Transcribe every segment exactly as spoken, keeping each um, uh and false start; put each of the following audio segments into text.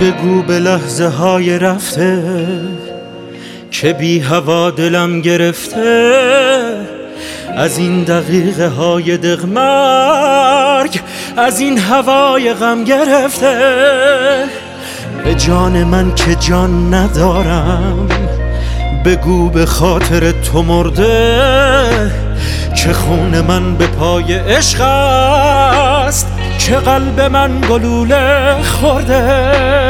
بگو به لحظه های رفته که بی هوا دلم گرفته، از این دقیقه های دقمرگ، از این هوای غم گرفته. به جان من که جان ندارم، بگو به خاطر تو مرده، که خون من به پای عشق است، که قلب من گلوله خورده.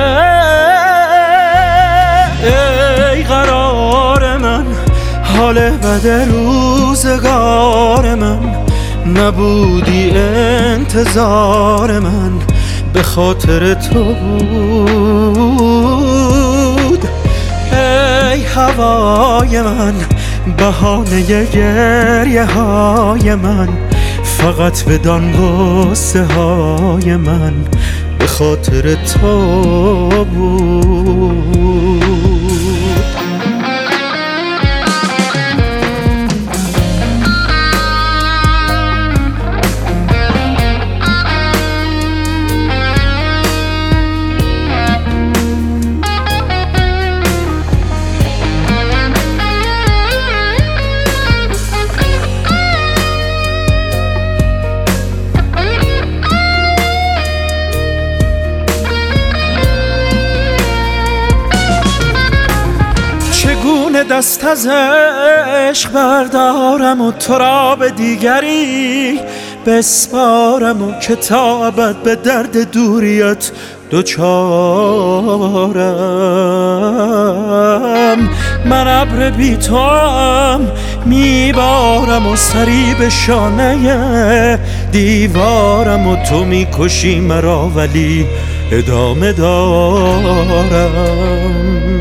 ای قرار من، حال بد روزگار من، نبودی انتظار من به خاطر تو بود. ای هوای من، بهانه گریه های من، فقط بدان غصه های من به خاطر تو بود. چگونه دست از عشق بردارم و تو را به دیگری بسپارم، و که تا ابد به درد دوریت دوچارم. من ابر بی تو هم میبارم و سری به شانه دیوارم، و تو میکشی مرا ولی ادامه دارم.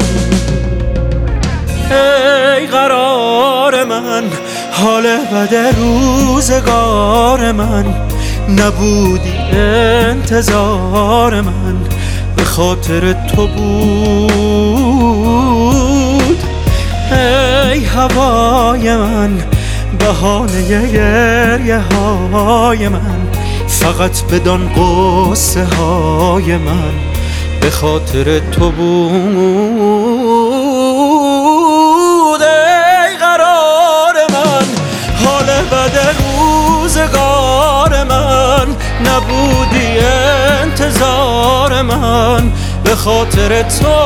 ای قرار من، حال بد روزگار من، نبودی انتظار من به خاطر تو بود. ای هوای من، بهانه گریه های من، فقط بدان غصه های من به خاطر تو بود. روزگار من، نبودی انتظار من به خاطر تو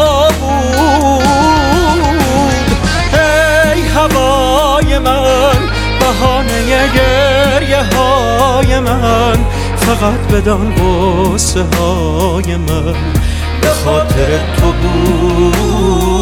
بود. ای هوای من، بهانه گریه های من، فقط بدان غصه های من به خاطر تو بود.